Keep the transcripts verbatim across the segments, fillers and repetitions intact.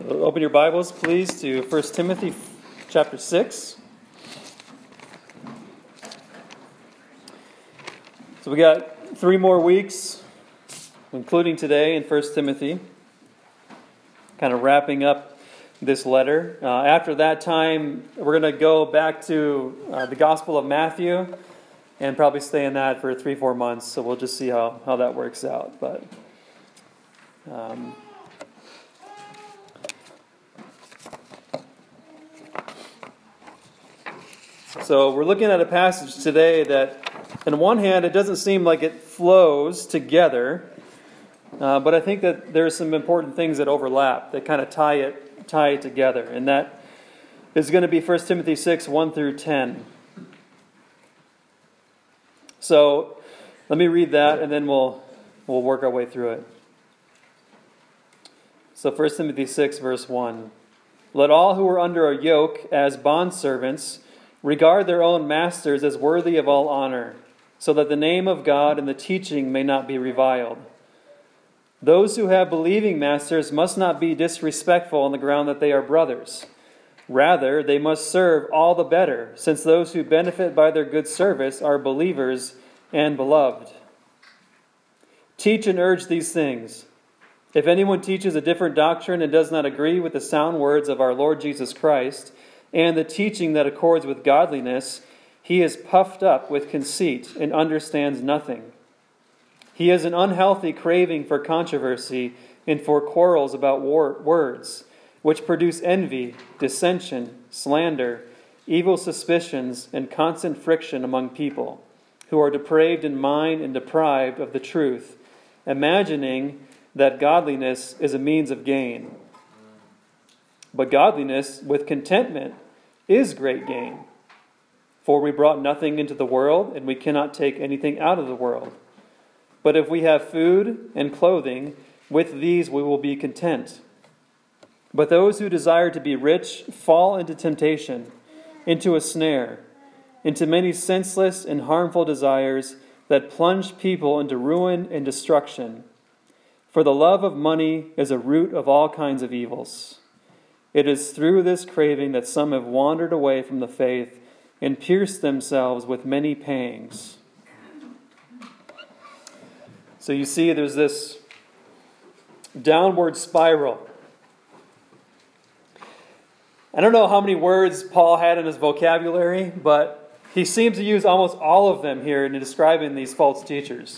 Open your Bibles, please, to First Timothy chapter six. So we got three more weeks, including today in First Timothy, kind of wrapping up this letter. Uh, after that time, we're going to go back to uh, the Gospel of Matthew and probably stay in that for three, four months. So we'll just see how, how that works out. But um, So we're looking at a passage today that, on one hand, it doesn't seem like it flows together, uh, but I think that there are some important things that overlap that kind of tie it tie it together, and that is going to be First Timothy six, one through ten. So let me read that, and then we'll we'll work our way through it. So First Timothy six, verse one. Let all who are under a yoke as bondservants regard their own masters as worthy of all honor, so that the name of God and the teaching may not be reviled. Those who have believing masters must not be disrespectful on the ground that they are brothers. Rather, they must serve all the better, since those who benefit by their good service are believers and beloved. Teach and urge these things. If anyone teaches a different doctrine and does not agree with the sound words of our Lord Jesus Christ, and the teaching that accords with godliness, he is puffed up with conceit and understands nothing. He has an unhealthy craving for controversy and for quarrels about war- words, which produce envy, dissension, slander, evil suspicions, and constant friction among people, who are depraved in mind and deprived of the truth, imagining that godliness is a means of gain. But godliness with contentment is great gain. For we brought nothing into the world, and we cannot take anything out of the world. But if we have food and clothing, with these we will be content. But those who desire to be rich fall into temptation, into a snare, into many senseless and harmful desires that plunge people into ruin and destruction. For the love of money is a root of all kinds of evils. It is through this craving that some have wandered away from the faith and pierced themselves with many pangs. So you see there's this downward spiral. I don't know how many words Paul had in his vocabulary, but he seems to use almost all of them here in describing these false teachers.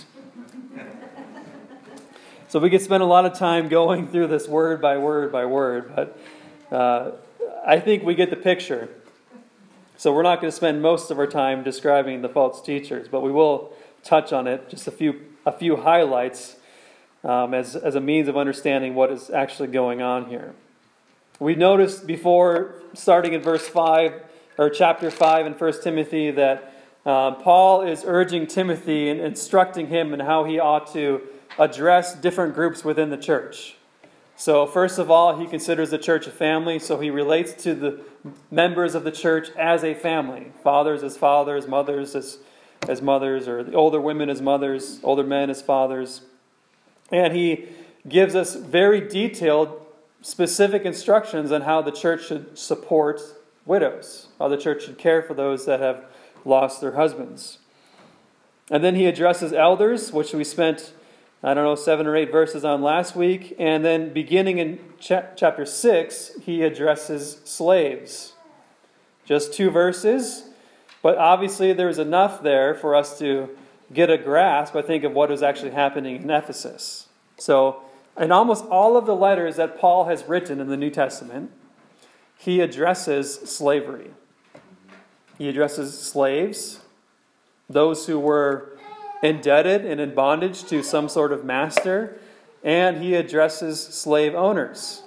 So we could spend a lot of time going through this word by word by word, but Uh, I think we get the picture. So we're not going to spend most of our time describing the false teachers, but we will touch on it, just a few a few highlights um, as, as a means of understanding what is actually going on here. We noticed before, starting in verse five, or chapter five in First Timothy, that uh, Paul is urging Timothy and instructing him in how he ought to address different groups within the church. So first of all, he considers the church a family, so he relates to the members of the church as a family. Fathers as fathers, mothers as, as mothers, or the older women as mothers, older men as fathers. And he gives us very detailed, specific instructions on how the church should support widows, how the church should care for those that have lost their husbands. And then he addresses elders, which we spent I don't know, seven or eight verses on last week. And then beginning in cha- chapter six, he addresses slaves. Just two verses. But obviously there's enough there for us to get a grasp, I think, of what is actually happening in Ephesus. So in almost all of the letters that Paul has written in the New Testament, he addresses slavery. He addresses slaves, those who were indebted and in bondage to some sort of master, and he addresses slave owners.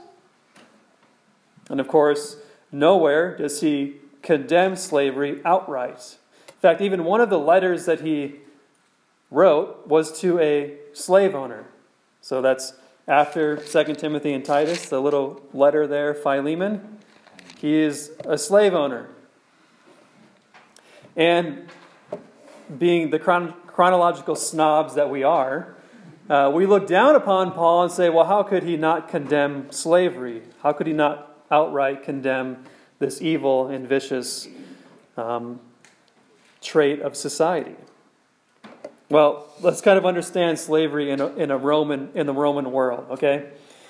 And of course, nowhere does he condemn slavery outright. In fact, even one of the letters that he wrote was to a slave owner. So that's after Second Timothy and Titus, the little letter there, Philemon. He is a slave owner. And being the chron- chronological snobs that we are, uh, we look down upon Paul and say, well, how could he not condemn slavery? How could he not outright condemn this evil and vicious um, trait of society? Well, let's kind of understand slavery in a, in a Roman in the Roman world, okay?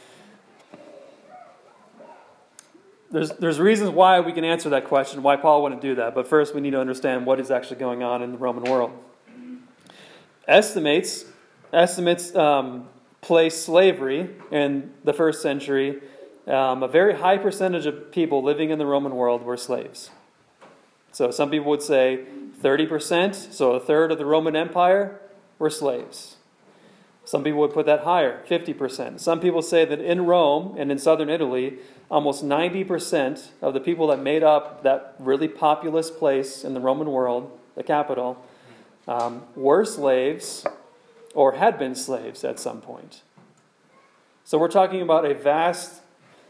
There's there's reasons why we can answer that question, why Paul wouldn't do that. But first, we need to understand what is actually going on in the Roman world. Estimates estimates um, place slavery in the first century. Um, a very high percentage of people living in the Roman world were slaves. So some people would say thirty percent, so a third of the Roman Empire were slaves. Some people would put that higher, fifty percent. Some people say that in Rome and in southern Italy, almost ninety percent of the people that made up that really populous place in the Roman world, the capital, um, were slaves or had been slaves at some point. So we're talking about a vast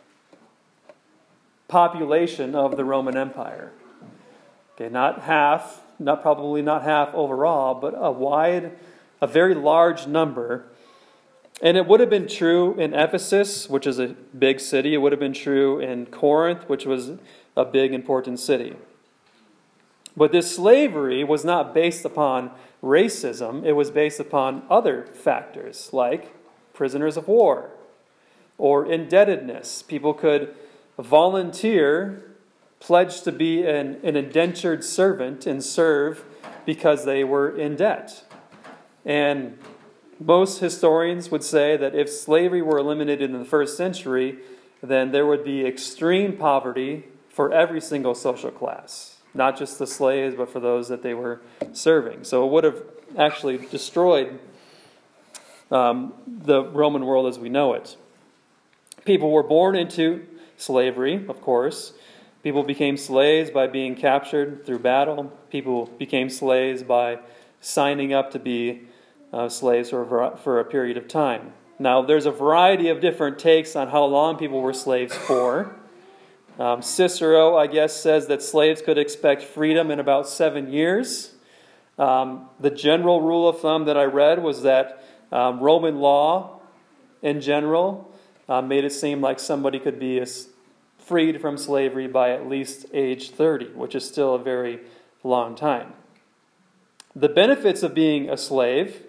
population of the Roman Empire. Okay, not half, not probably not half overall, but a wide, a very large number. And it would have been true in Ephesus, which is a big city. It would have been true in Corinth, which was a big, important city. But this slavery was not based upon racism. It was based upon other factors, like prisoners of war or indebtedness. People could volunteer, pledge to be an, an indentured servant and serve because they were in debt. And most historians would say that if slavery were eliminated in the first century, then there would be extreme poverty for every single social class. Not just the slaves, but for those that they were serving. So it would have actually destroyed um, the Roman world as we know it. People were born into slavery, of course. People became slaves by being captured through battle. People became slaves by signing up to be uh, slaves for a, for a period of time. Now, there's a variety of different takes on how long people were slaves for. Um, Cicero, I guess, says that slaves could expect freedom in about seven years. Um, the general rule of thumb that I read was that um, Roman law, in general, uh, made it seem like somebody could be a, freed from slavery by at least age thirty, which is still a very long time. The benefits of being a slave: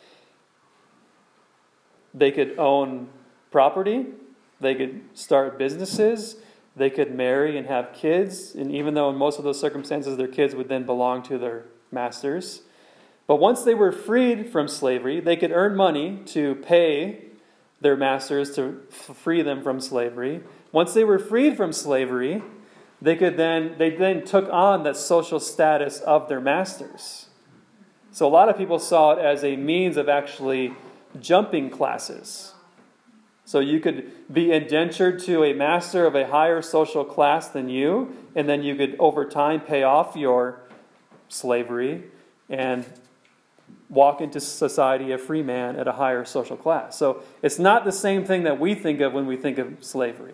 they could own property, they could start businesses, they could marry and have kids, and even though in most of those circumstances their kids would then belong to their masters. But once they were freed from slavery, they could earn money to pay their masters to free them from slavery. Once they were freed from slavery, they could then they then took on that social status of their masters. So a lot of people saw it as a means of actually jumping classes. So you could be indentured to a master of a higher social class than you, and then you could over time pay off your slavery and walk into society a free man at a higher social class. So it's not the same thing that we think of when we think of slavery.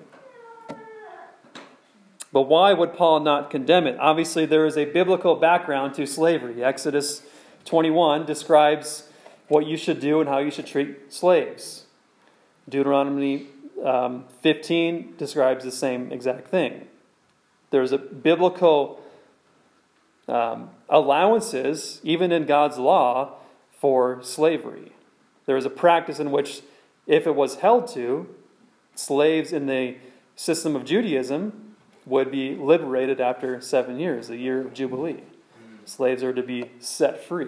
But why would Paul not condemn it? Obviously, there is a biblical background to slavery. Exodus twenty-one describes what you should do and how you should treat slaves. Deuteronomy um, fifteen describes the same exact thing. There's a biblical um, allowances, even in God's law, for slavery. There is a practice in which, if it was held to, slaves in the system of Judaism would be liberated after seven years, the year of Jubilee. Slaves are to be set free.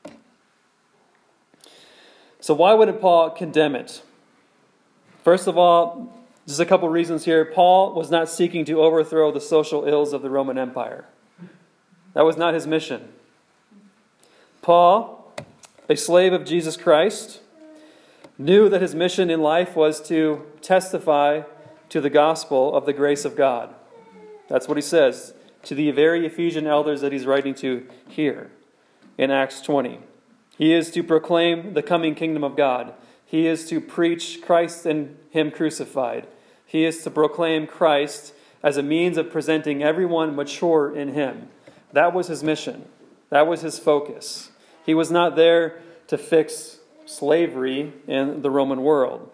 So why would Paul condemn it? First of all, just a couple reasons here. Paul was not seeking to overthrow the social ills of the Roman Empire. That was not his mission. Paul, a slave of Jesus Christ, knew that his mission in life was to testify to the gospel of the grace of God. That's what he says to the very Ephesian elders that he's writing to here in Acts twenty. He is to proclaim the coming kingdom of God. He is to preach Christ and Him crucified. He is to proclaim Christ as a means of presenting everyone mature in Him. That was his mission. That was his focus. He was not there to fix slavery in the Roman world.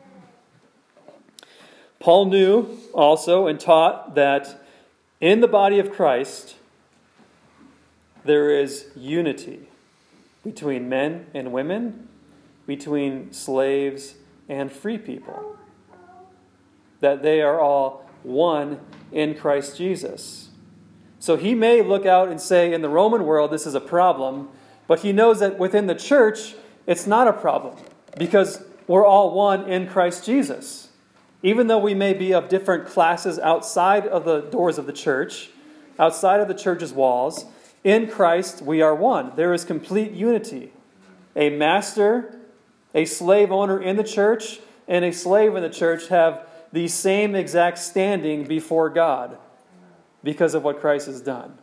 Paul knew also and taught that in the body of Christ, there is unity between men and women, between slaves and free people. That they are all one in Christ Jesus. So he may look out and say, in the Roman world, this is a problem, but he knows that within the church, it's not a problem, because we're all one in Christ Jesus. Even though we may be of different classes outside of the doors of the church, outside of the church's walls, in Christ we are one. There is complete unity. A master, a slave owner in the church, and a slave in the church have the same exact standing before God because of what Christ has done.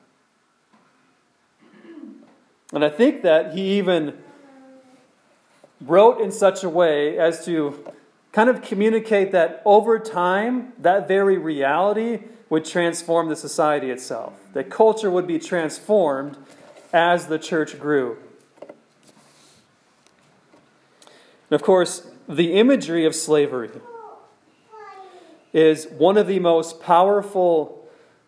And I think that he even wrote in such a way as to kind of communicate that over time, that very reality would transform the society itself. That culture would be transformed as the church grew. And of course, the imagery of slavery is one of the most powerful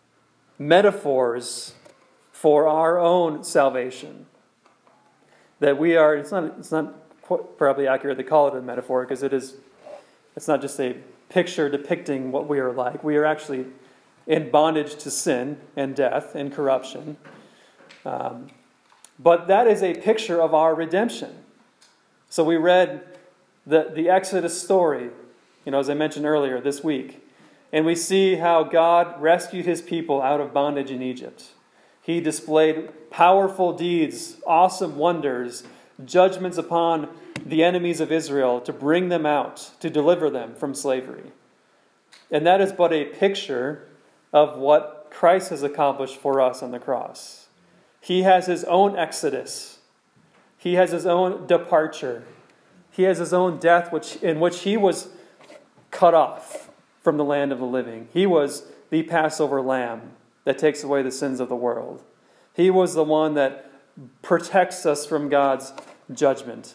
metaphors for our own salvation. That we are, it's not, it's not quite probably accurate to call it a metaphor, because it is, it's not just a picture depicting what we are like. We are actually in bondage to sin and death and corruption. Um, but that is a picture of our redemption. So we read the, the Exodus story, you know, as I mentioned earlier this week. And we see how God rescued his people out of bondage in Egypt. He displayed powerful deeds, awesome wonders, judgments upon the enemies of Israel to bring them out, to deliver them from slavery. And that is but a picture of what Christ has accomplished for us on the cross. He has his own exodus. He has his own departure. He has his own death which, in which he was cut off from the land of the living. He was the Passover lamb that takes away the sins of the world. He was the one that protects us from God's judgment.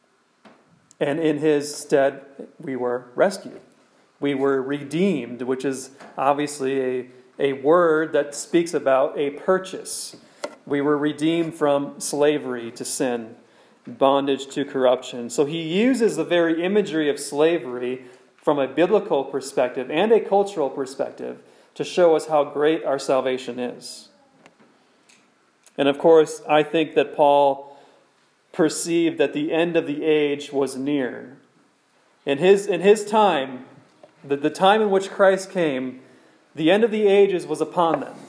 And in his stead, we were rescued. We were redeemed, which is obviously a, a word that speaks about a purchase. We were redeemed from slavery to sin, bondage to corruption. So he uses the very imagery of slavery from a biblical perspective and a cultural perspective to show us how great our salvation is. And of course, I think that Paul perceived that the end of the age was near. In his, in his time, the, the time in which Christ came, the end of the ages was upon them.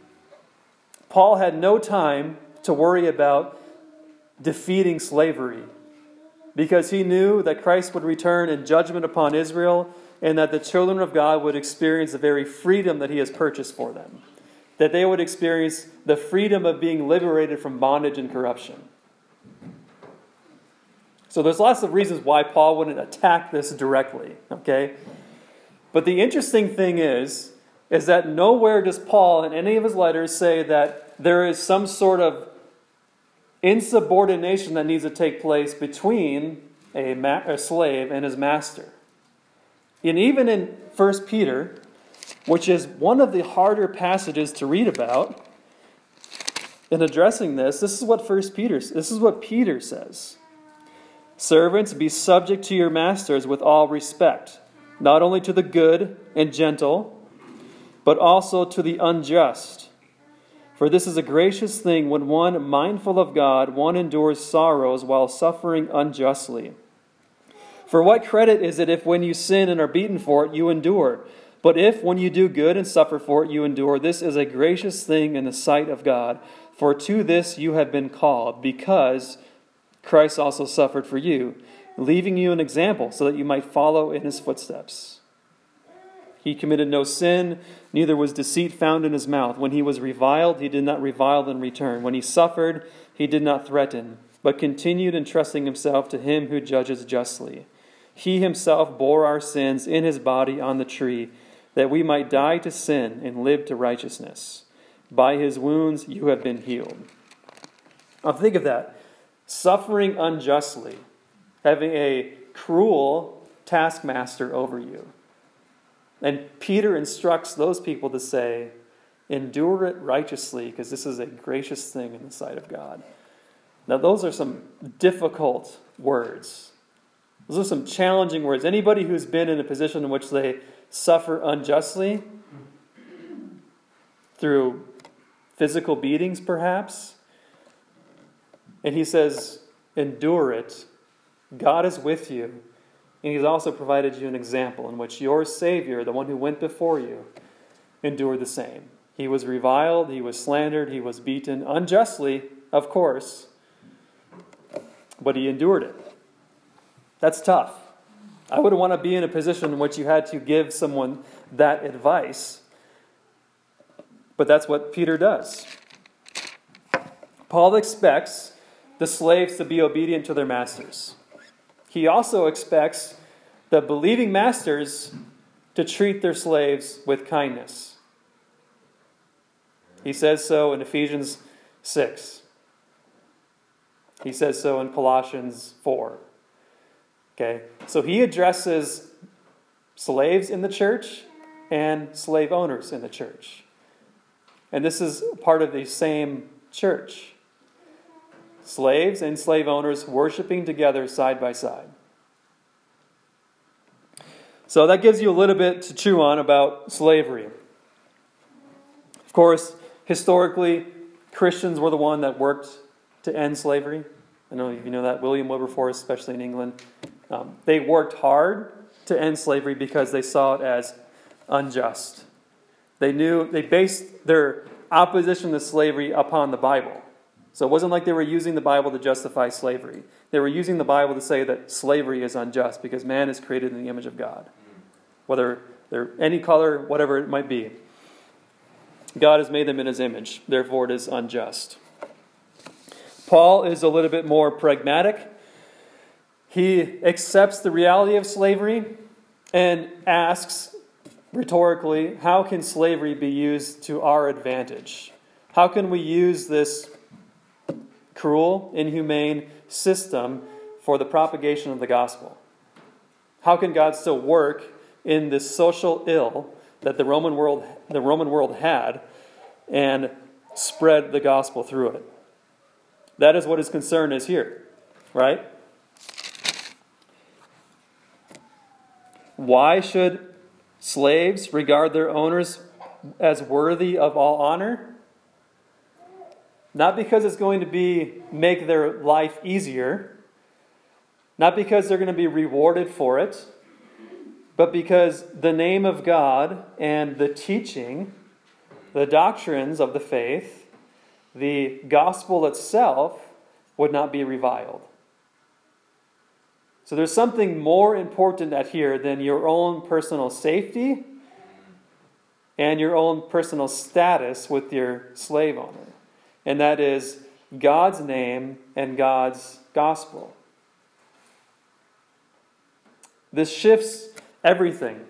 Paul had no time to worry about defeating slavery, because he knew that Christ would return in judgment upon Israel, and that the children of God would experience the very freedom that he has purchased for them. That they would experience the freedom of being liberated from bondage and corruption. So there's lots of reasons why Paul wouldn't attack this directly, okay? But the interesting thing is, is that nowhere does Paul in any of his letters say that there is some sort of insubordination that needs to take place between a, ma- a slave and his master. And even in First Peter, which is one of the harder passages to read about, in addressing this, this is what First Peter, this is what Peter says. Servants, be subject to your masters with all respect, not only to the good and gentle, but also to the unjust. For this is a gracious thing when one, mindful of God, one endures sorrows while suffering unjustly. For what credit is it if when you sin and are beaten for it, you endure? But if when you do good and suffer for it, you endure, this is a gracious thing in the sight of God. For to this you have been called, because Christ also suffered for you, leaving you an example so that you might follow in his footsteps. He committed no sin, neither was deceit found in his mouth. When he was reviled, he did not revile in return. When he suffered, he did not threaten, but continued entrusting himself to him who judges justly. He himself bore our sins in his body on the tree, that we might die to sin and live to righteousness. By his wounds you have been healed. Now think of that. Suffering unjustly. having a cruel taskmaster over you. And Peter instructs those people to say, endure it righteously, because this is a gracious thing in the sight of God. Now, those are some difficult words. Those are some challenging words. Anybody who's been in a position in which they suffer unjustly, through physical beatings perhaps, and he says, endure it. God is with you. And he's also provided you an example in which your Savior, the one who went before you, endured the same. He was reviled, he was slandered, he was beaten, unjustly, of course, but he endured it. That's tough. I wouldn't want to be in a position in which you had to give someone that advice, but that's what Peter does. Paul expects the slaves to be obedient to their masters. He also expects the believing masters to treat their slaves with kindness. He says so in Ephesians six. He says so in Colossians four. Okay, so he addresses slaves in the church and slave owners in the church. And this is part of the same church. Slaves and slave owners worshiping together side by side. So that gives you a little bit to chew on about slavery. Of course, historically, Christians were the one that worked to end slavery. I don't know if you know that. William Wilberforce, especially in England. Um, they worked hard to end slavery because they saw it as unjust. They knew, they based their opposition to slavery upon the Bible. So it wasn't like they were using the Bible to justify slavery. They were using the Bible to say that slavery is unjust because man is created in the image of God. Whether they're any color, whatever it might be. God has made them in his image. Therefore it is unjust. Paul is a little bit more pragmatic. He accepts the reality of slavery and asks rhetorically, how can slavery be used to our advantage? How can we use this cruel, inhumane system for the propagation of the gospel? How can God still work in this social ill that the Roman world, the Roman world had, and spread the gospel through it? That is what his concern is here, right? Why should slaves regard their owners as worthy of all honor? Not because it's going to be make their life easier, not because they're going to be rewarded for it, but because the name of God and the teaching, the doctrines of the faith, the gospel itself would not be reviled. So there's something more important at here than your own personal safety and your own personal status with your slave owner. And that is God's name and God's gospel. This shifts everything.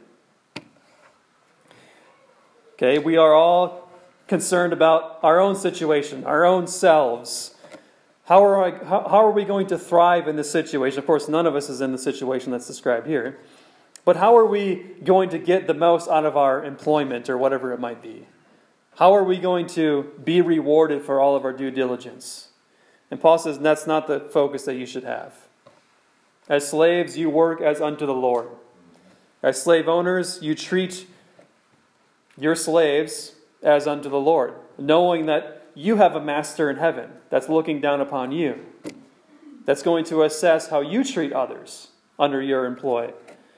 Okay, we are all concerned about our own situation, our own selves. How are, I, how, how are we going to thrive in this situation? Of course, none of us is in the situation that's described here. But how are we going to get the most out of our employment or whatever it might be? How are we going to be rewarded for all of our due diligence? And Paul says that's not the focus that you should have. As slaves, you work as unto the Lord. As slave owners, you treat your slaves as unto the Lord, knowing that you have a master in heaven that's looking down upon you, that's going to assess how you treat others under your employ.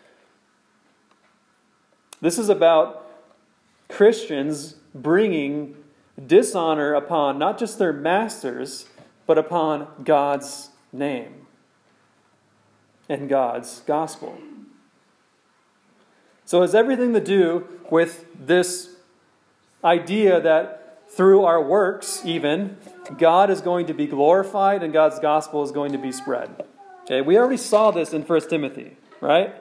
This is about Christians bringing dishonor upon not just their masters, but upon God's name and God's gospel. So it has everything to do with this idea that through our works even, God is going to be glorified and God's gospel is going to be spread. Okay, we already saw this in First Timothy, right?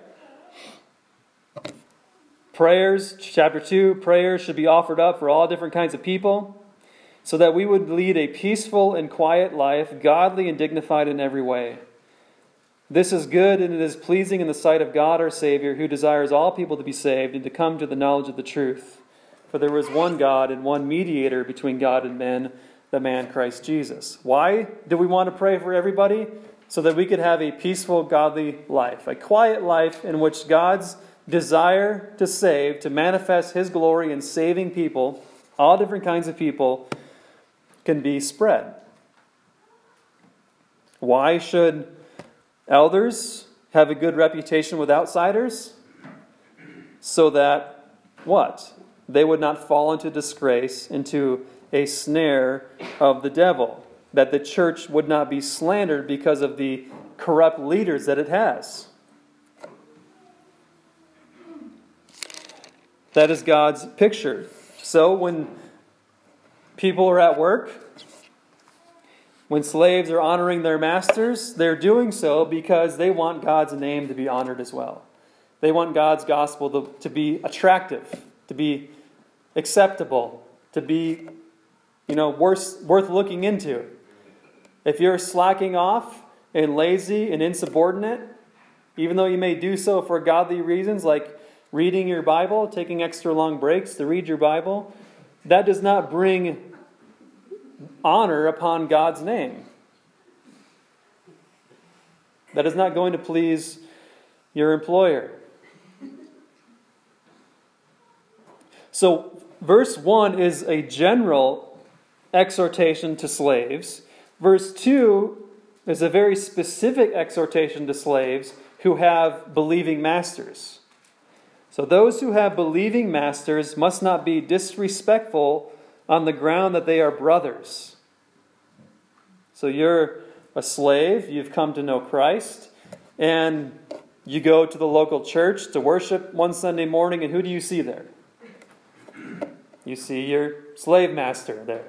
Prayers, chapter two, prayers should be offered up for all different kinds of people so that we would lead a peaceful and quiet life, godly and dignified in every way. This is good, and it is pleasing in the sight of God our Savior, who desires all people to be saved and to come to the knowledge of the truth. For there is one God and one mediator between God and men, the man Christ Jesus. Why do we want to pray for everybody? So that we could have a peaceful, godly life, a quiet life in which God's desire to save, to manifest His glory in saving people, all different kinds of people, can be spread. Why should elders have a good reputation with outsiders? So that, what? They would not fall into disgrace, into a snare of the devil. That the church would not be slandered because of the corrupt leaders that it has. That is God's picture. So when people are at work, when slaves are honoring their masters, they're doing so because they want God's name to be honored as well. They want God's gospel to, to be attractive, to be acceptable, to be, you know, worth, worth looking into. If you're slacking off and lazy and insubordinate, even though you may do so for godly reasons, like reading your Bible, taking extra long breaks to read your Bible, that does not bring honor upon God's name. That is not going to please your employer. So, verse one is a general exhortation to slaves. Verse two is a very specific exhortation to slaves who have believing masters. So those who have believing masters must not be disrespectful on the ground that they are brothers. So you're a slave, you've come to know Christ, and you go to the local church to worship one Sunday morning, and who do you see there? You see your slave master there.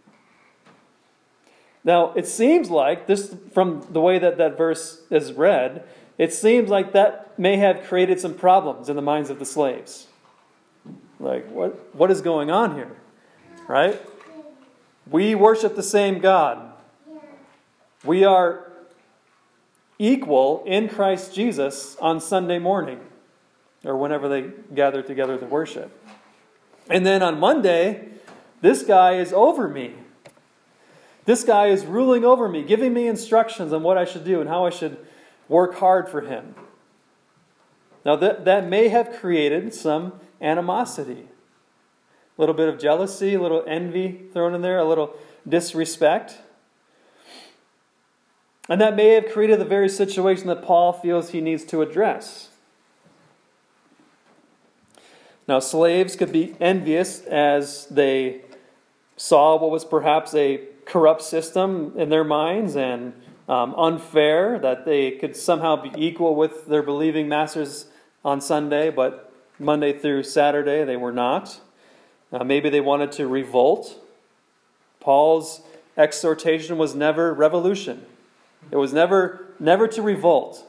Now, it seems like, this from the way that that verse is read, it seems like that may have created some problems in the minds of the slaves. Like, what what is going on here? Right? We worship the same God. We are equal in Christ Jesus on Sunday morning, or whenever they gather together to worship. And then on Monday, this guy is over me. This guy is ruling over me, giving me instructions on what I should do and how I should work hard for him. Now that, that may have created some animosity. A little bit of jealousy, a little envy thrown in there, a little disrespect. And that may have created the very situation that Paul feels he needs to address. Now, slaves could be envious as they saw what was perhaps a corrupt system in their minds and um, unfair, that they could somehow be equal with their believing masters on Sunday, but Monday through Saturday they were not. Uh, maybe they wanted to revolt. Paul's exhortation was never revolution. It was never, never to revolt.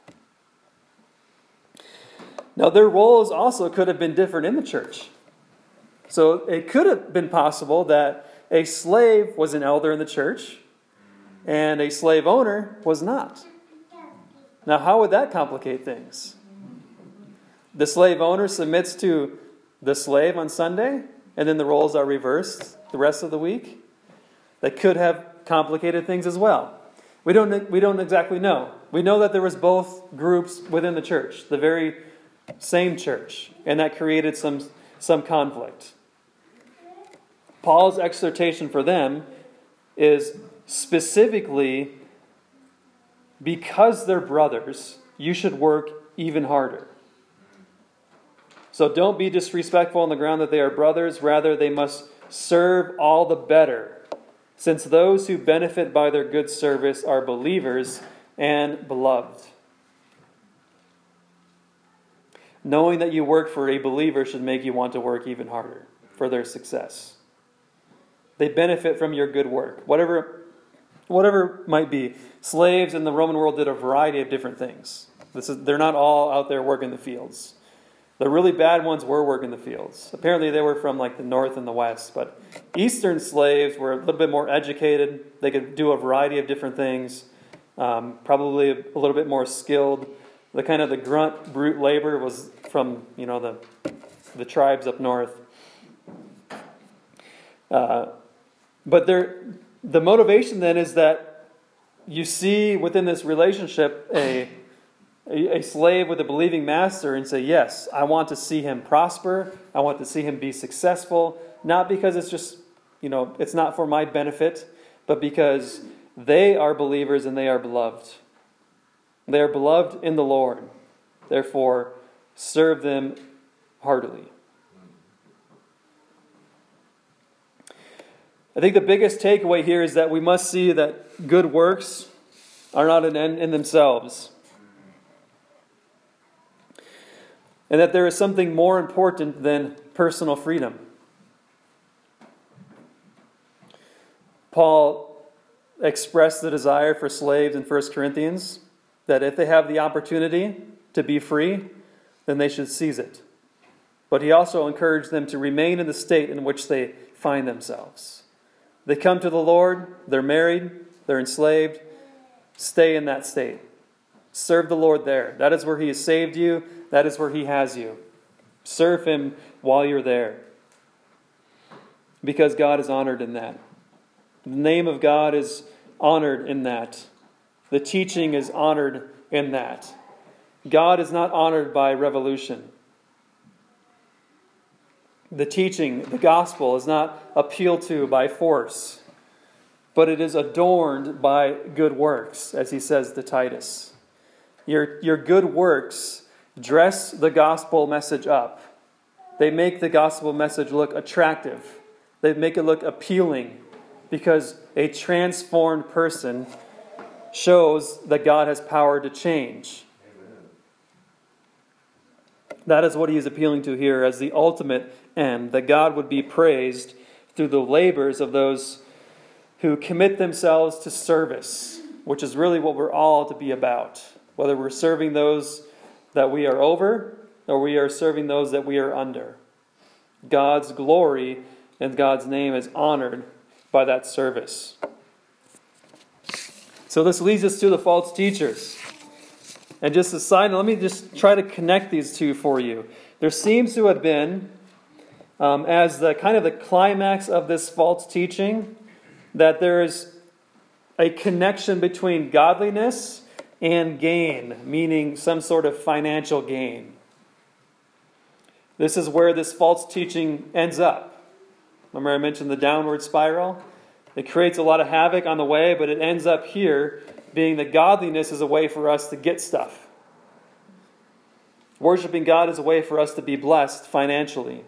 Now, their roles also could have been different in the church. So it could have been possible that a slave was an elder in the church and a slave owner was not. Now, how would that complicate things? The slave owner submits to the slave on Sunday, and then the roles are reversed the rest of the week. That could have complicated things as well. We don't, we don't exactly know. We know that there was both groups within the church, the very same church, and that created some, some conflict. Paul's exhortation for them is specifically, because they're brothers, you should work even harder. So don't be disrespectful on the ground that they are brothers. Rather, they must serve all the better, since those who benefit by their good service are believers and beloved. Knowing that you work for a believer should make you want to work even harder for their success. They benefit from your good work, whatever, whatever it might be. Slaves in the Roman world did a variety of different things. This is, they're not all out there working the fields. The really bad ones were working the fields. Apparently they were from like the north and the west, but Eastern slaves were a little bit more educated. They could do a variety of different things, um, probably a, a little bit more skilled. The kind of the grunt, brute labor was from, you know, the the tribes up north. Uh, but there, the motivation then is that you see within this relationship a, a a slave with a believing master and say, yes, I want to see him prosper. I want to see him be successful. Not because it's just, you know, it's not for my benefit, but because they are believers and they are beloved. They are beloved in the Lord. Therefore, serve them heartily. I think the biggest takeaway here is that we must see that good works are not an end in themselves. And that there is something more important than personal freedom. Paul expressed the desire for slaves in First Corinthians that if they have the opportunity to be free, then they should seize it. But he also encouraged them to remain in the state in which they find themselves. They come to the Lord, they're married, they're enslaved, stay in that state. Serve the Lord there. That is where he has saved you. That is where he has you. Serve him while you're there. Because God is honored in that. The name of God is honored in that. The teaching is honored in that. God is not honored by revolution. The teaching, the gospel, is not appealed to by force, but it is adorned by good works, as he says to Titus. Your, your good works dress the gospel message up. They make the gospel message look attractive. They make it look appealing, because a transformed person shows that God has power to change. Amen. That is what he is appealing to here as the ultimate end, that God would be praised through the labors of those who commit themselves to service, which is really what we're all to be about. Whether we're serving those that we are over or we are serving those that we are under. God's glory and God's name is honored by that service. So this leads us to the false teachers. And just a side note, let me just try to connect these two for you. There seems to have been, um, as the kind of the climax of this false teaching, that there is a connection between godliness and gain, meaning some sort of financial gain. This is where this false teaching ends up. Remember I mentioned the downward spiral? It creates a lot of havoc on the way, but it ends up here being that godliness is a way for us to get stuff. Worshiping God is a way for us to be blessed financially.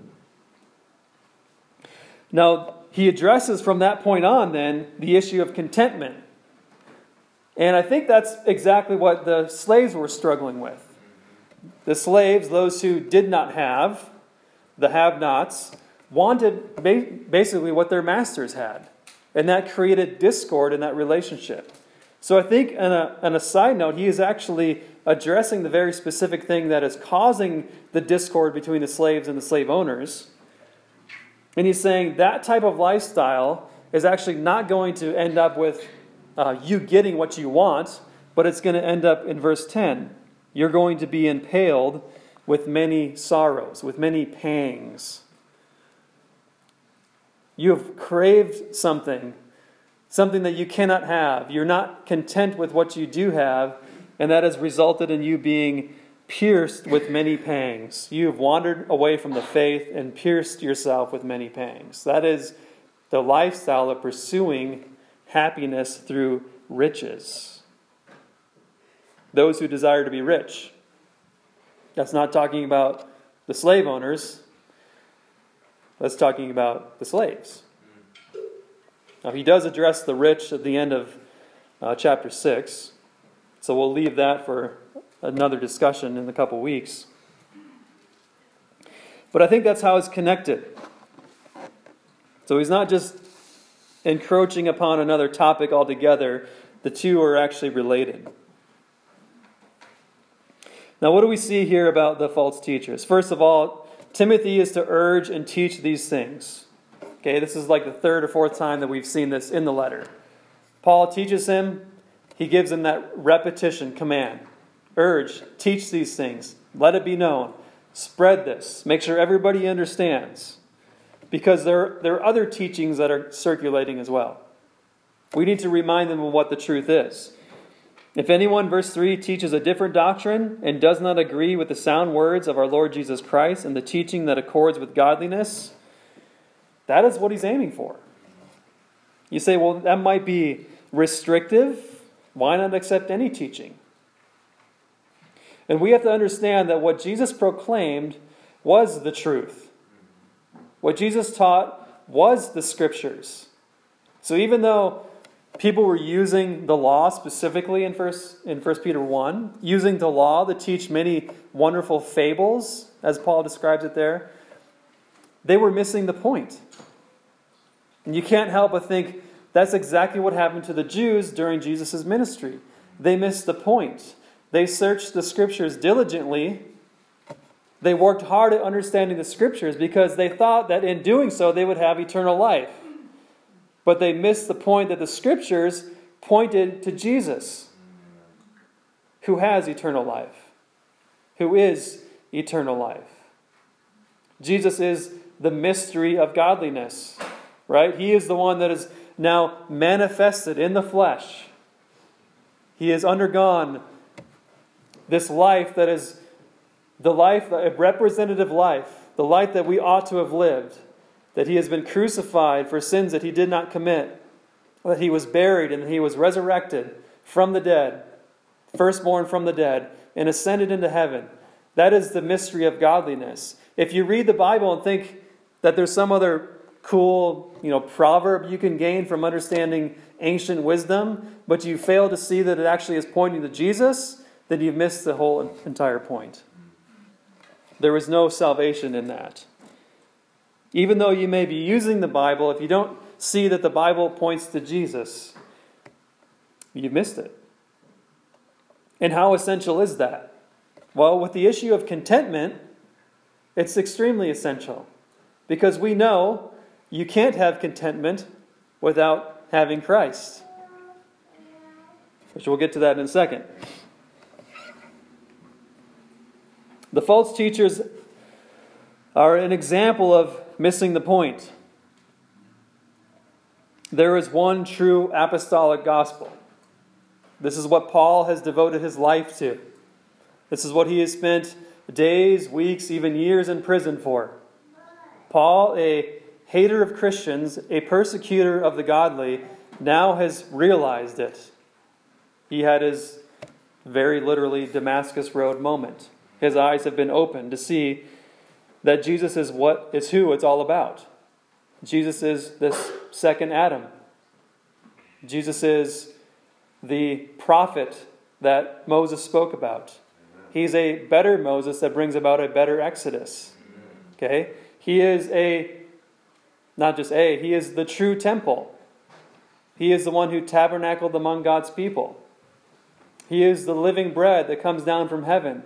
Now, he addresses from that point on then the issue of contentment. And I think that's exactly what the slaves were struggling with. The slaves, those who did not have, the have-nots, wanted basically what their masters had. And that created discord in that relationship. So I think on a, on a side note, he is actually addressing the very specific thing that is causing the discord between the slaves and the slave owners. And he's saying that type of lifestyle is actually not going to end up with uh, you getting what you want, but it's going to end up in verse ten. You're going to be impaled with many sorrows, with many pangs. You have craved something, something that you cannot have. You're not content with what you do have, and that has resulted in you being pierced with many pangs. You have wandered away from the faith and pierced yourself with many pangs. That is the lifestyle of pursuing happiness through riches. Those who desire to be rich. That's not talking about the slave owners. That's talking about the slaves. Now, he does address the rich at the end of uh, chapter six. So we'll leave that for another discussion in a couple weeks. But I think that's how it's connected. So he's not just encroaching upon another topic altogether. The two are actually related. Now, what do we see here about the false teachers? First of all, Timothy is to urge and teach these things. Okay, this is like the third or fourth time that we've seen this in the letter. Paul teaches him. he gives them that repetition command. Urge, teach these things, let it be known, spread this, make sure everybody understands. Because there, there are other teachings that are circulating as well. We need to remind them of what the truth is. If anyone, verse three, teaches a different doctrine and does not agree with the sound words of our Lord Jesus Christ and the teaching that accords with godliness, that is what he's aiming for. You say, well, that might be restrictive. Why not accept any teaching? And we have to understand that what Jesus proclaimed was the truth. What Jesus taught was the Scriptures. So even though people were using the law specifically in First in First Peter one, using the law to teach many wonderful fables, as Paul describes it there, they were missing the point. And you can't help but think that's exactly what happened to the Jews during Jesus' ministry. They missed the point. They searched the Scriptures diligently. They worked hard at understanding the Scriptures because they thought that in doing so they would have eternal life. But they missed the point that the Scriptures pointed to Jesus, who has eternal life, who is eternal life. Jesus is the mystery of godliness, right? He is the one that is now manifested in the flesh. He has undergone this life that is the life, a representative life, the life that we ought to have lived, that he has been crucified for sins that he did not commit, that he was buried and he was resurrected from the dead, firstborn from the dead, and ascended into heaven. That is the mystery of godliness. If you read the Bible and think that there's some other cool, you know, proverb you can gain from understanding ancient wisdom, but you fail to see that it actually is pointing to Jesus, then you've missed the whole entire point. There is no salvation in that. Even though you may be using the Bible, if you don't see that the Bible points to Jesus, you've missed it. And how essential is that? Well, with the issue of contentment, it's extremely essential. Because we know you can't have contentment without having Christ. Which we'll get to that in a second. The false teachers are an example of missing the point. There is one true apostolic gospel. This is what Paul has devoted his life to. This is what he has spent days, weeks, even years in prison for. Paul, a hater of Christians, a persecutor of the godly, now has realized it. He had his very literally Damascus Road moment. His eyes have been opened to see that Jesus is what is who it's all about. Jesus is this second Adam. Jesus is the prophet that Moses spoke about. He's a better Moses that brings about a better Exodus. Okay? He is a, not just a, he is the true temple. He is the one who tabernacled among God's people. He is the living bread that comes down from heaven.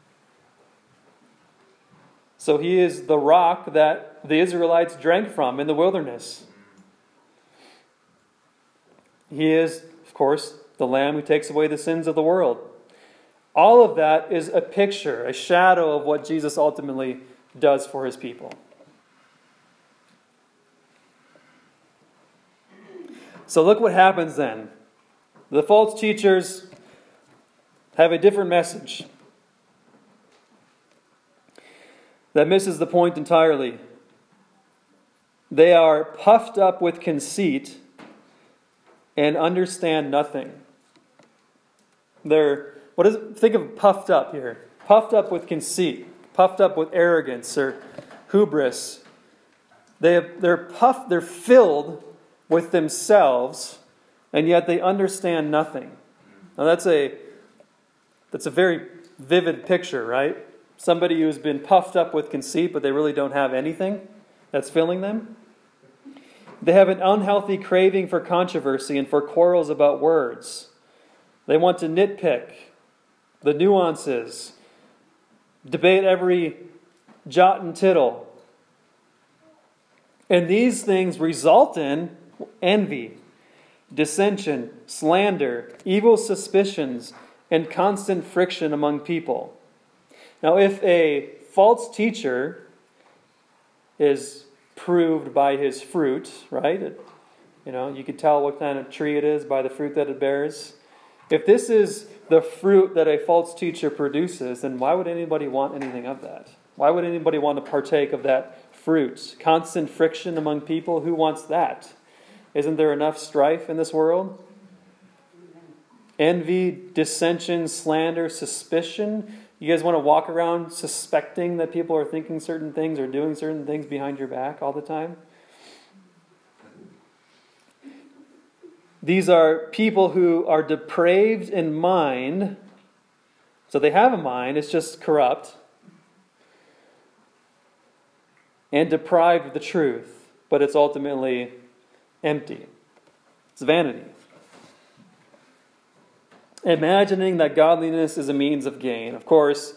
So he is the rock that the Israelites drank from in the wilderness. He is, of course, the Lamb who takes away the sins of the world. All of that is a picture, a shadow of what Jesus ultimately does for his people. So look what happens then. The false teachers have a different message that misses the point entirely. They are puffed up with conceit and understand nothing. They're, what is it? Think of puffed up here. Puffed up with conceit, puffed up with arrogance or hubris. They have, they're puffed, they're filled with themselves, and yet they understand nothing. Now that's a that's a very vivid picture, right? Somebody who's been puffed up with conceit, but they really don't have anything that's filling them. They have an unhealthy craving for controversy and for quarrels about words. They want to nitpick the nuances, debate every jot and tittle. And these things result in envy, dissension, slander, evil suspicions, and constant friction among people. Now, if a false teacher is proved by his fruit, right? It, you know, you can tell what kind of tree it is by the fruit that it bears. If this is the fruit that a false teacher produces, then why would anybody want anything of that? Why would anybody want to partake of that fruit? Constant friction among people, who wants that? Isn't there enough strife in this world? Envy, dissension, slander, suspicion. You guys want to walk around suspecting that people are thinking certain things or doing certain things behind your back all the time? These are people who are depraved in mind. So they have a mind, it's just corrupt. And deprived of the truth, but it's ultimately empty. It's vanity. Imagining that godliness is a means of gain. Of course,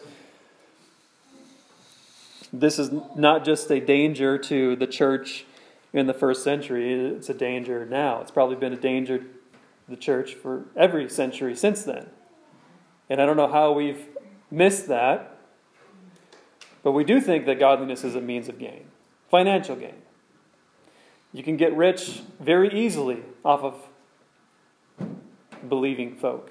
this is not just a danger to the church in the first century. It's a danger now. It's probably been a danger to the church for every century since then. And I don't know how we've missed that. But we do think that godliness is a means of gain. Financial gain. You can get rich very easily off of believing folk.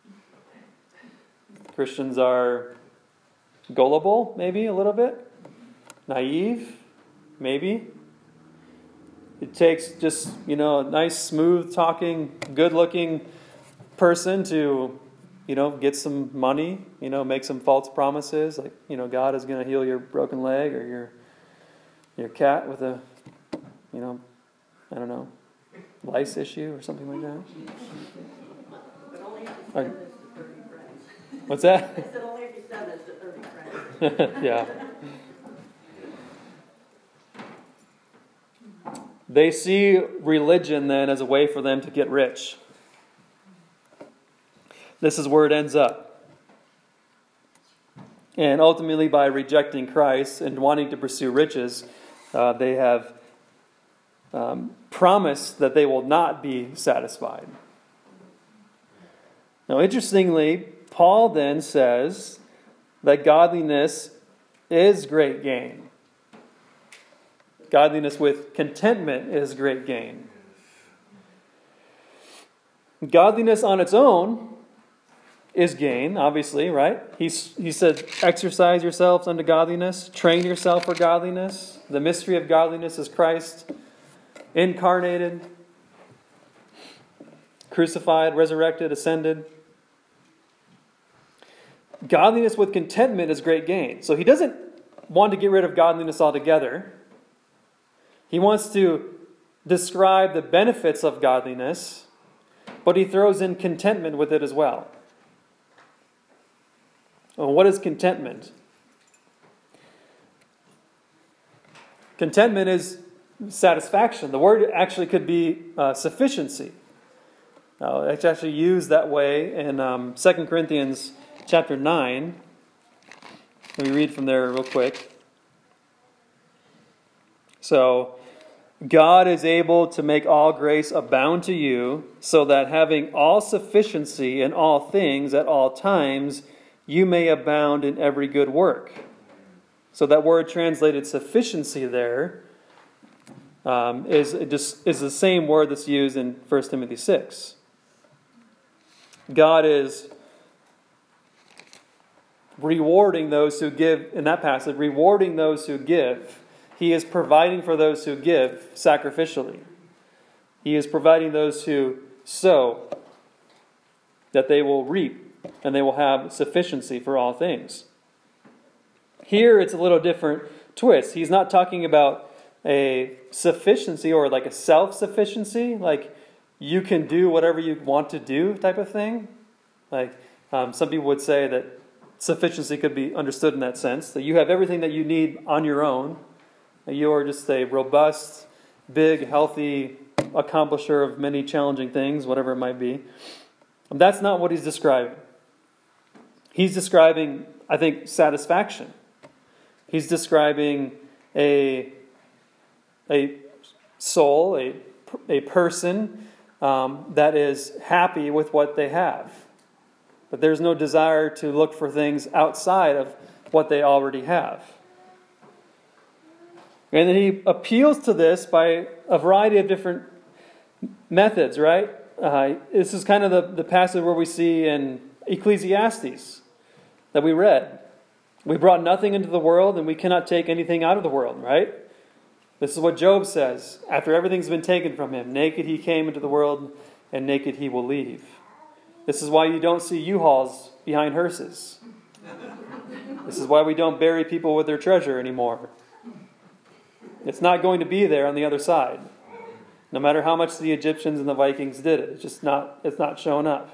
Christians are gullible, maybe a little bit. Naive, maybe. It takes just, you know, a nice, smooth talking, good looking person to, you know, get some money, you know, make some false promises, like, you know, God is going to heal your broken leg or your your cat with a, you know, I don't know, lice issue or something like that. But only if you Or, send this to thirty friends. what's that? I said only if you send this to thirty friends. Yeah. They see religion then as a way for them to get rich. This is where it ends up. And ultimately, by rejecting Christ and wanting to pursue riches, uh, they have um, promised that they will not be satisfied. Now, interestingly, Paul then says that godliness is great gain. Godliness with contentment is great gain. Godliness on its own is gain, obviously, right? He's, he said, exercise yourselves unto godliness, train yourself for godliness. The mystery of godliness is Christ incarnated, crucified, resurrected, ascended. Godliness with contentment is great gain. So he doesn't want to get rid of godliness altogether. He wants to describe the benefits of godliness, but he throws in contentment with it as well. Well, what is contentment? Contentment is satisfaction. The word actually could be uh, sufficiency. Now, it's actually used that way in um, Second Corinthians chapter nine. Let me read from there real quick. So, God is able to make all grace abound to you, so that having all sufficiency in all things at all times, you may abound in every good work. So that word translated sufficiency there um, is, just, is the same word that's used in First Timothy six. God is rewarding those who give, in that passage, rewarding those who give. He is providing for those who give sacrificially. He is providing those who sow, that they will reap, and they will have sufficiency for all things. Here it's a little different twist. He's not talking about a sufficiency or like a self-sufficiency, like you can do whatever you want to do type of thing. Like um, some people would say that sufficiency could be understood in that sense, that you have everything that you need on your own. You are just a robust, big, healthy accomplisher of many challenging things, whatever it might be. That's not what he's describing. He's describing, I think, satisfaction. He's describing a, a soul, a, a person um, that is happy with what they have. But there's no desire to look for things outside of what they already have. And then he appeals to this by a variety of different methods, right? Uh, this is kind of the, the passage where we see in Ecclesiastes that we read. We brought nothing into the world, and we cannot take anything out of the world, right? This is what Job says. After everything's been taken from him, naked he came into the world, and naked he will leave. This is why you don't see U-Hauls behind hearses. This is why we don't bury people with their treasure anymore. It's not going to be there on the other side. No matter how much the Egyptians and the Vikings did it, it's just not, it's not showing up.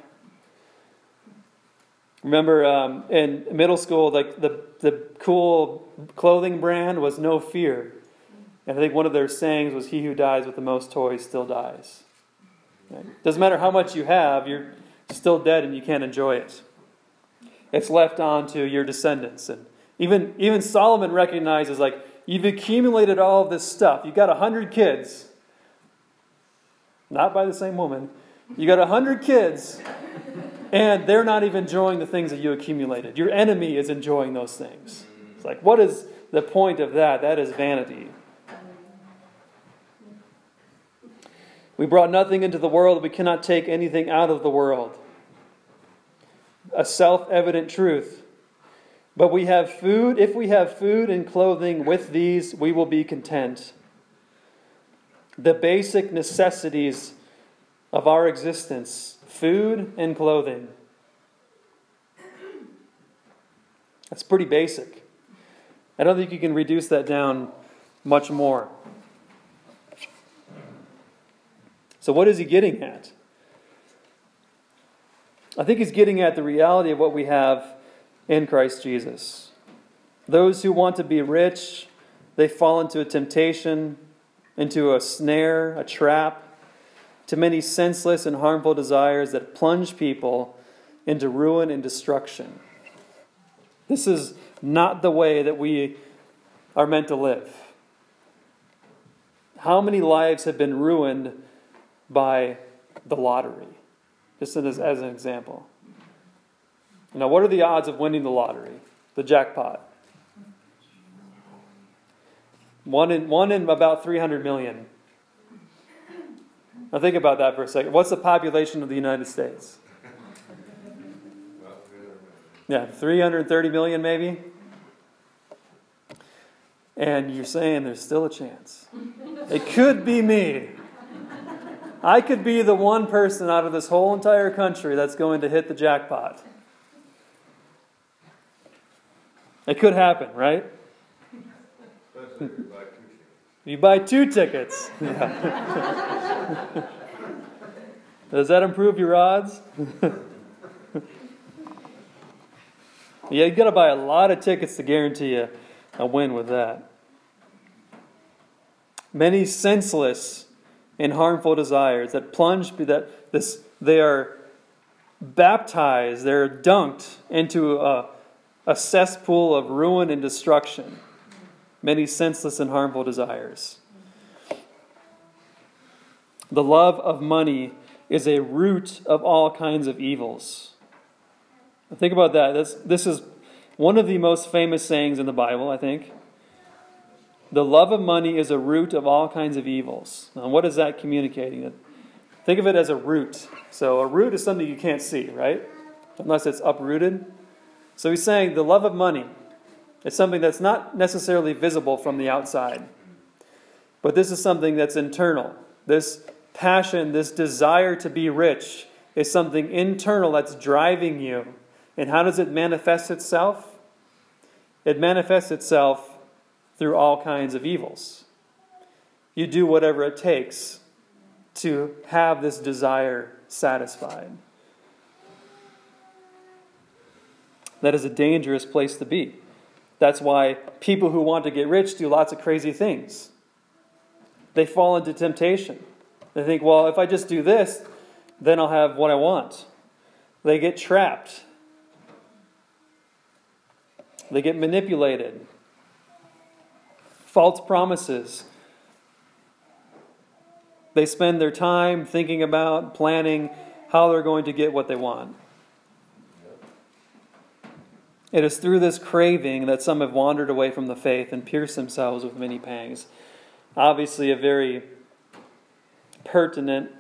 Remember um, in middle school, like the, the cool clothing brand was No Fear. And I think one of their sayings was, he who dies with the most toys still dies. Right? Doesn't matter how much you have, you're still dead and you can't enjoy it. It's left on to your descendants. And even, even Solomon recognizes, like, you've accumulated all of this stuff. You've got a hundred kids. Not by the same woman. You got a hundred kids, and they're not even enjoying the things that you accumulated. Your enemy is enjoying those things. It's like, what is the point of that? That is vanity. We brought nothing into the world. We cannot take anything out of the world. A self-evident truth. But we have food. If we have food and clothing, with these we will be content. The basic necessities of our existence, food and clothing. That's pretty basic. I don't think you can reduce that down much more. So what is he getting at? I think he's getting at the reality of what we have in Christ Jesus. Those who want to be rich, they fall into a temptation, into a snare, a trap, to many senseless and harmful desires that plunge people into ruin and destruction. This is not the way that we are meant to live. How many lives have been ruined by the lottery? Just as, as an example. Now, what are the odds of winning the lottery? The jackpot. One in, one in about three hundred million. Now think about that for a second. What's the population of the United States? Yeah, three hundred thirty million maybe. And you're saying there's still a chance. It could be me. I could be the one person out of this whole entire country that's going to hit the jackpot. It could happen, right? You buy two tickets. Yeah. Does that improve your odds? Yeah, you've got to buy a lot of tickets to guarantee a, a win with that. Many senseless and harmful desires that plunge, that this they are baptized, they're dunked into a, a cesspool of ruin and destruction. Many senseless and harmful desires. The love of money is a root of all kinds of evils. Think about that. This, this is one of the most famous sayings in the Bible, I think. The love of money is a root of all kinds of evils. Now, what is that communicating? Think of it as a root. So a root is something you can't see, right? Unless it's uprooted. So he's saying the love of money is something that's not necessarily visible from the outside. But this is something that's internal. This passion, this desire to be rich is something internal that's driving you. And how does it manifest itself? It manifests itself through all kinds of evils. You do whatever it takes to have this desire satisfied. That is a dangerous place to be. That's why people who want to get rich do lots of crazy things. They fall into temptation. They think, well, if I just do this, then I'll have what I want. They get trapped. They get manipulated. False promises. They spend their time thinking about, planning how they're going to get what they want. It is through this craving that some have wandered away from the faith and pierced themselves with many pangs. Obviously, a very pertinent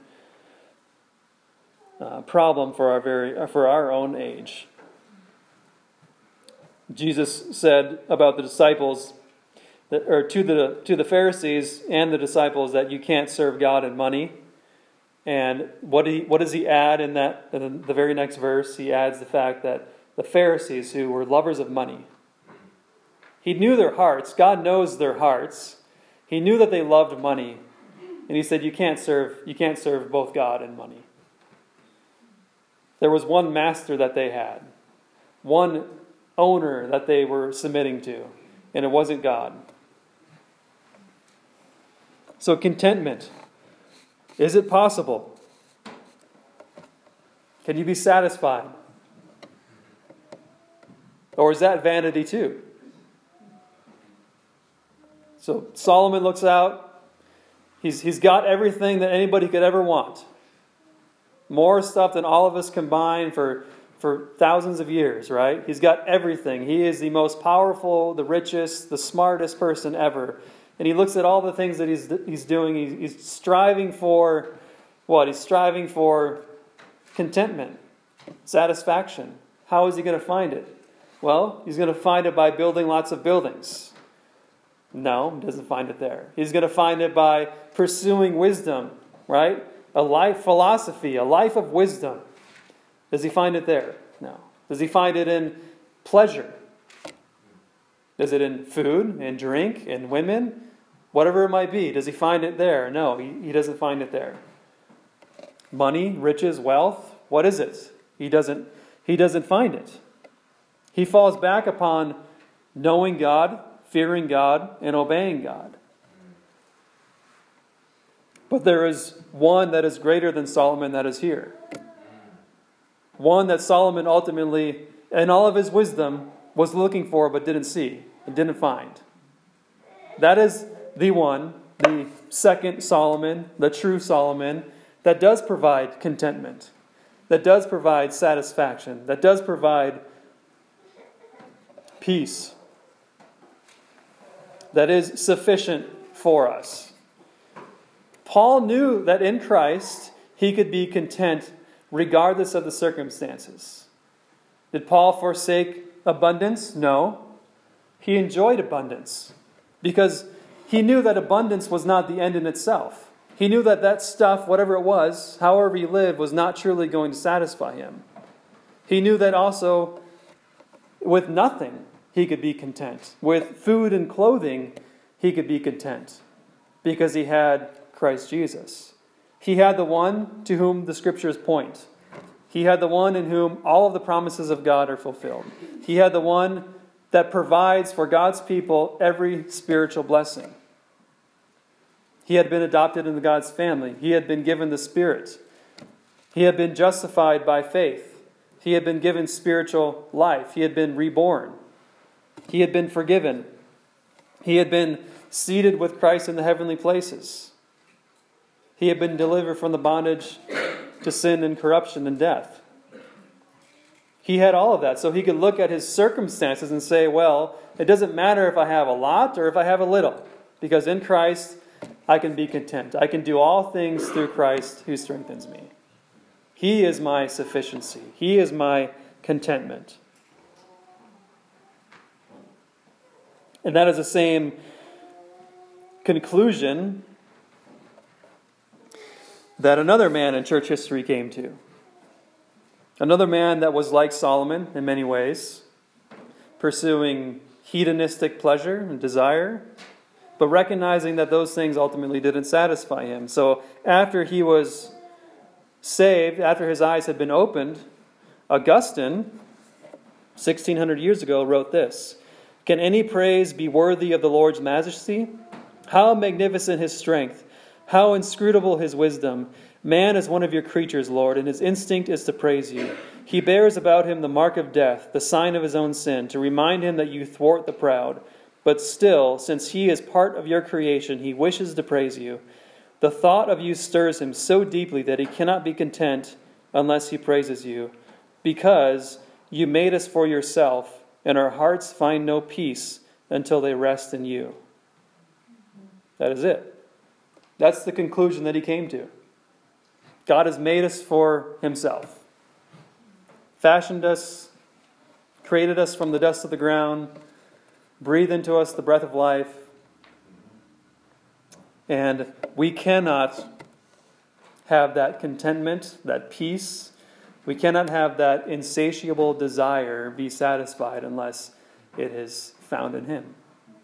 uh, problem for our very for our own age. Jesus said about the disciples, that, or to the to the Pharisees and the disciples, that you can't serve God and money. And what he what does he add in that in the very next verse? He adds the fact that the Pharisees, who were lovers of money, he knew their hearts. God knows their hearts. He knew that they loved money, and he said, "You can't serve. You can't serve both God and money." There was one master that they had, one owner that they were submitting to, and it wasn't God. So contentment. Is it possible? Can you be satisfied? Or is that vanity too? So Solomon looks out. He's, he's got everything that anybody could ever want. More stuff than all of us combined for, for thousands of years, right? He's got everything. He is the most powerful, the richest, the smartest person ever. And he looks at all the things that he's he's doing. He's, he's striving for what? He's striving for contentment, satisfaction. How is he going to find it? Well, he's going to find it by building lots of buildings. No, he doesn't find it there. He's going to find it by pursuing wisdom, right? A life philosophy, a life of wisdom. Does he find it there? No. Does he find it in pleasure? Is it in food and drink and women? Whatever it might be. Does he find it there? No, he, he doesn't find it there. Money, riches, wealth, what is it? He doesn't, he doesn't find it. He falls back upon knowing God, fearing God, and obeying God. But there is one that is greater than Solomon that is here. One that Solomon ultimately, in all of his wisdom, was looking for but didn't see and didn't find. That is the one, the second Solomon, the true Solomon, that does provide contentment, that does provide satisfaction, that does provide peace, that is sufficient for us. Paul knew that in Christ he could be content regardless of the circumstances. Did Paul forsake abundance? No. He enjoyed abundance because he knew that abundance was not the end in itself. He knew that that stuff, whatever it was, however he lived, was not truly going to satisfy him. He knew that also with nothing he could be content. With food and clothing he could be content because he had Christ Jesus. He had the one to whom the scriptures point. He had the one in whom all of the promises of God are fulfilled. He had the one that provides for God's people every spiritual blessing. He had been adopted into God's family. He had been given the Spirit. He had been justified by faith. He had been given spiritual life. He had been reborn. He had been forgiven. He had been seated with Christ in the heavenly places. He had been delivered from the bondage to sin and corruption and death. He had all of that. So he could look at his circumstances and say, well, it doesn't matter if I have a lot or if I have a little. Because in Christ, I can be content. I can do all things through Christ who strengthens me. He is my sufficiency. He is my contentment. And that is the same conclusion that another man in church history came to. Another man that was like Solomon in many ways, pursuing hedonistic pleasure and desire, but recognizing that those things ultimately didn't satisfy him. So after he was saved, after his eyes had been opened, Augustine, sixteen hundred years ago, wrote this: "Can any praise be worthy of the Lord's majesty? How magnificent his strength! How inscrutable his wisdom! Man is one of your creatures, Lord, and his instinct is to praise you. He bears about him the mark of death, the sign of his own sin, to remind him that you thwart the proud. But still, since he is part of your creation, he wishes to praise you. The thought of you stirs him so deeply that he cannot be content unless he praises you, because you made us for yourself, and our hearts find no peace until they rest in you. That is it. That's the conclusion that he came to. God has made us for himself, fashioned us, created us from the dust of the ground, breathed into us the breath of life, and we cannot have that contentment, that peace. We cannot have that insatiable desire be satisfied unless it is found in him.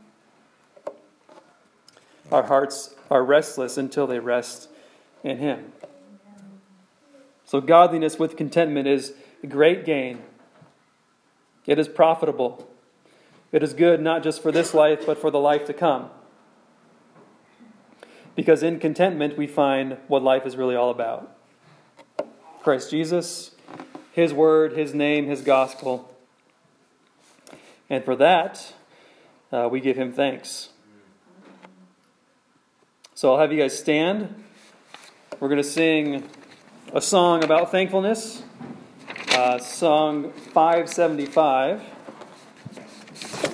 Our hearts are restless until they rest in him. So godliness with contentment is a great gain. It is profitable. It is good not just for this life, but for the life to come. Because in contentment we find what life is really all about. Christ Jesus, his word, his name, his gospel. And for that, uh, we give him thanks. So I'll have you guys stand. We're going to sing a song about thankfulness. Uh, song five seventy-five.